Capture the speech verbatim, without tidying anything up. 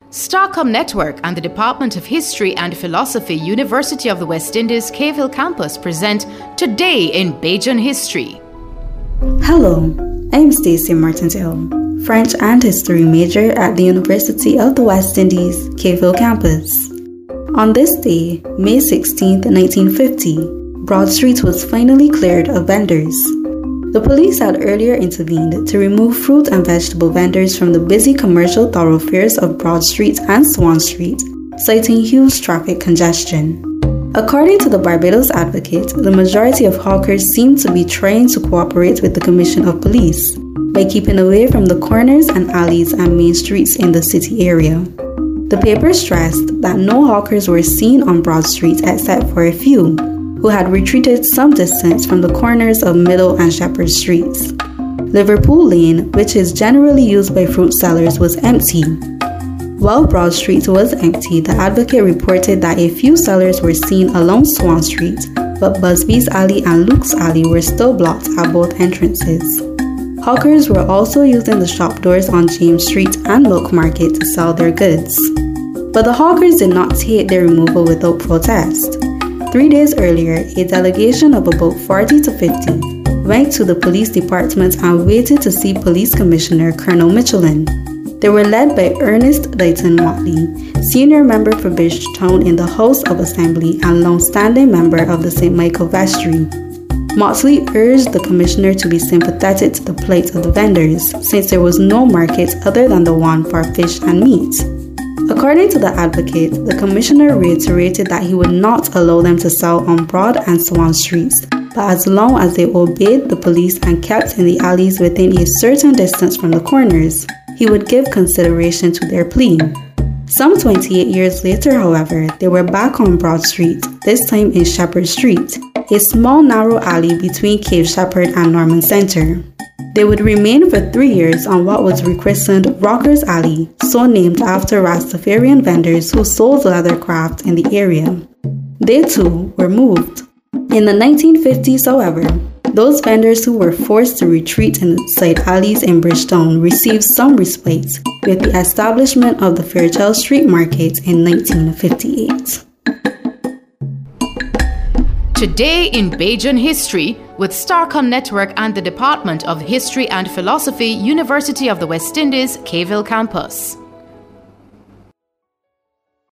Starcom Network and the Department of History and Philosophy, University of the West Indies, Cave Hill Campus present Today in Bajan History. Hello, I am Stacey Martindale, French and History major at the University of the West Indies, Cave Hill Campus. On this day, May sixteenth, nineteen fifty, Broad Street was finally cleared of vendors. The police had earlier intervened to remove fruit and vegetable vendors from the busy commercial thoroughfares of Broad Street and Swan Street, citing huge traffic congestion. According to the Barbados Advocate, the majority of hawkers seemed to be trying to cooperate with the Commission of Police by keeping away from the corners and alleys and main streets in the city area. The paper stressed that no hawkers were seen on Broad Street except for a few, who had retreated some distance from the corners of Middle and Shepherd Streets. Liverpool Lane, which is generally used by fruit sellers, was empty. While Broad Street was empty, the Advocate reported that a few sellers were seen along Swan Street, but Busby's Alley and Luke's Alley were still blocked at both entrances. Hawkers were also using the shop doors on James Street and Milk Market to sell their goods. But the hawkers did not take their removal without protest. Three days earlier, a delegation of about forty to fifty went to the police department and waited to see Police Commissioner Colonel Michelin. They were led by Ernest Dighton Motley, senior member for Bridgetown in the House of Assembly and long-standing member of the Saint Michael Vestry. Motley urged the commissioner to be sympathetic to the plight of the vendors, since there was no market other than the one for fish and meat. According to the Advocate, the commissioner reiterated that he would not allow them to sell on Broad and Swan Streets, but as long as they obeyed the police and kept in the alleys within a certain distance from the corners, he would give consideration to their plea. Some twenty-eight years later, however, they were back on Broad Street, this time in Shepherd Street, a small narrow alley between Cave Shepherd and Norman Centre. They would remain for three years on what was rechristened Rockers Alley, so named after Rastafarian vendors who sold leathercraft in the area. They too were moved. In the nineteen fifties, however, those vendors who were forced to retreat in the side alleys in Bridgetown received some respite with the establishment of the Fairchild Street Market in nineteen fifty-eight. Today in Bajan History with Starcom Network and the Department of History and Philosophy, University of the West Indies, Cave Hill Campus.